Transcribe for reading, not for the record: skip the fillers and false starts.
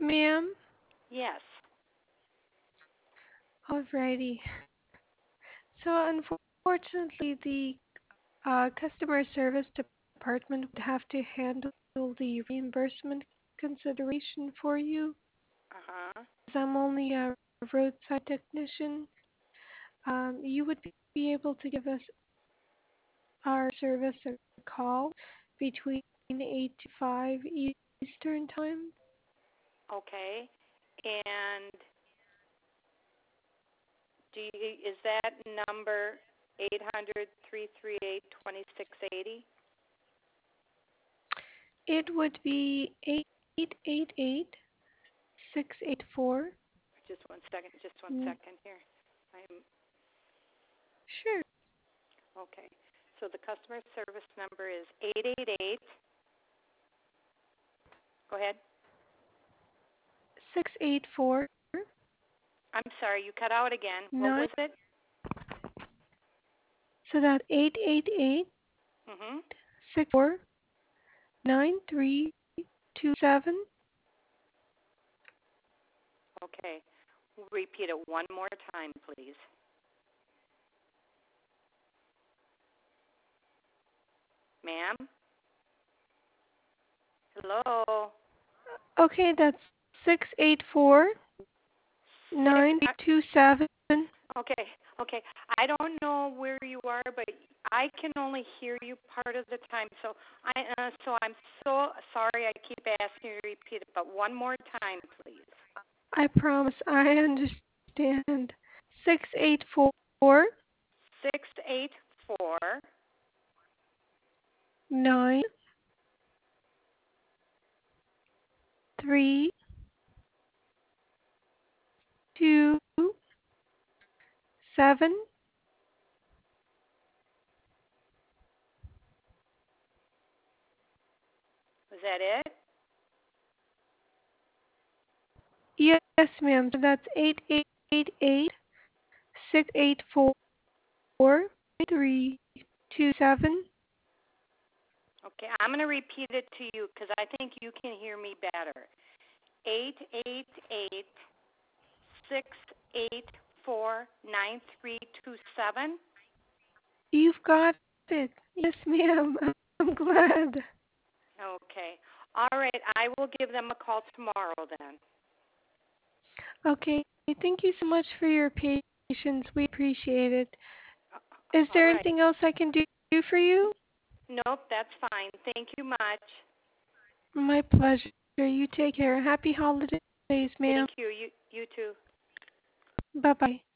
Ma'am, Yes. alrighty. So unfortunately, the customer service department would have to handle the reimbursement consideration for you. Uh-huh. As I'm only a roadside technician, you would be able to give us our service a call between 8 to 5 Eastern Time. Okay. And is that number 800-338-2680? It would be 888-684. Just one second. Just one second here. I'm Sure. okay. So the customer service number is 888. Go ahead. 684 I'm sorry, you cut out again. What 9. was it? So that 888 Mhm. 64 9327. Okay. Repeat it one more time, please. Ma'am? Hello? Okay, that's 684 Six. 9327. Okay. Okay. I don't know where you are, but I can only hear you part of the time. So I'm so sorry. I keep asking you to repeat it, but one more time, please. I promise I understand. 684 684. 9327. Was that it? Yes, ma'am. So that's 888-684-9327. Okay. I'm going to repeat it to you because I think you can hear me better. 888-684-9327. You've got it. Yes, ma'am. I'm glad. Okay. All right. I will give them a call tomorrow then. Okay. Thank you so much for your patience. We appreciate it. Is All there right. anything else I can do for you? Nope, that's fine. Thank you much. My pleasure. You take care. Happy holidays, ma'am. Thank you. You too. Bye-bye.